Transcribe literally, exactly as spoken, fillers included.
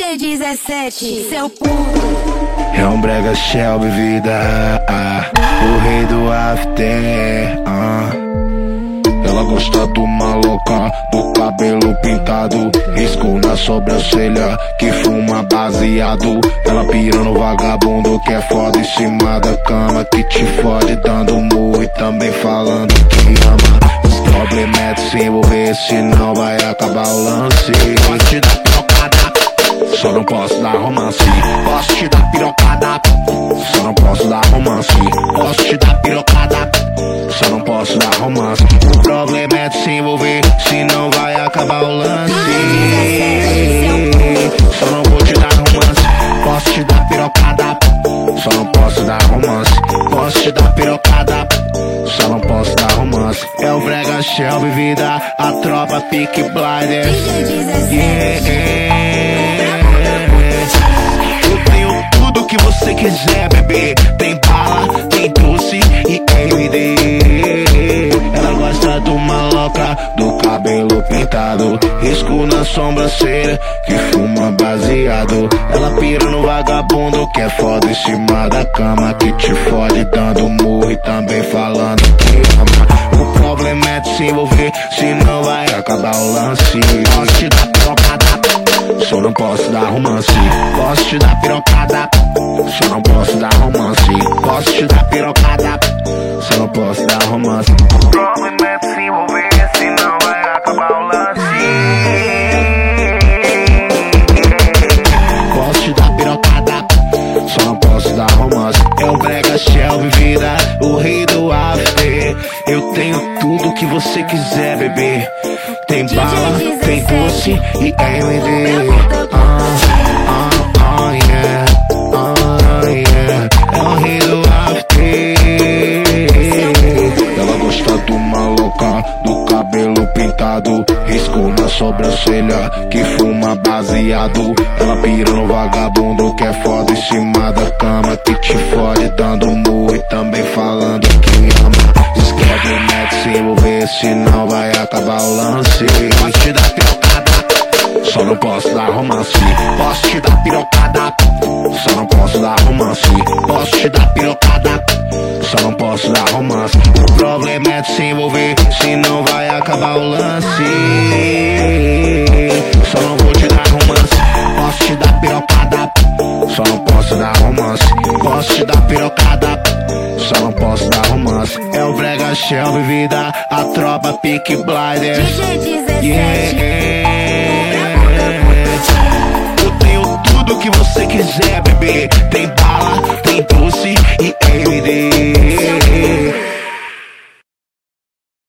J dezessete, seu puto. É um brega Shelby, vida, ah, o rei do after, ah. Ela gosta do maloca, do cabelo pintado, risco na sobrancelha, que fuma baseado. Ela pira no vagabundo, que é foda em cima da cama, que te fode dando murro e também falando que ama. Os problemas é de se envolver, senão vai acabar o lance. Posso te dar pirocada, só não posso dar romance. Posso te dar pirocada, só não posso dar romance. Posso te dar pirocada, só não posso dar romance. O problema é de se envolver, senão vai acabar o lance. Só não vou te dar romance. Posso te dar pirocada, só não posso dar romance. Posso te dar pirocada, só não posso dar romance. É o brega Shelby, vida, a tropa Peaky Blinders. Yeah. Eu tenho tudo que você quiser, bebê. Tem bala, tem doce e M D. Ela gosta do maloca, do cabelo pintado, risco na sobrancelha, que fuma baseado. Ela pira no vagabundo, que é foda em cima da cama, que te fode dando murro e também falando que ama. O problema é de se envolver, senão vai acabar o lance. Posso te dar pirocada, só não posso dar romance. Posso te dar pirocada, só não posso dar romance. Posso te dar pirocada, só não posso dar romance. O problema é de se envolver, senão vai acabar o lance. Posso te dar pirocada, só não posso dar romance. É o brega Shelby, vida, o rei do after. Eu tenho tudo que você quiser, bebê. Tem bala, tem doce e M D. Ah, ah, ah, yeah. Ah, yeah. É o rei do after. Ela gosta do maloca, do cabelo pintado, risco na sobrancelha, que fuma baseado. Ela pira no vagabundo, que é foda em cima da cama, que te fode dando murro e também falando que ama. Escreve o net se envolver, senão vai acabar o lance. Posso te dar pirocada, só não posso dar romance. Posso te dar pirocada, só não posso dar romance. Posso te dar pirocada, só não posso dar romance. O problema é de se envolver, senão vai acabar o lance. Só não vou te dar romance. Posso te dar pirocada, só não posso dar romance. Posso te dar pirocada, só não posso dar romance. É o brega Shelby, vida, a tropa Peaky Blinders. Yeah. Eu tenho tudo que você quiser, bebê. Tem bala, tem doce e M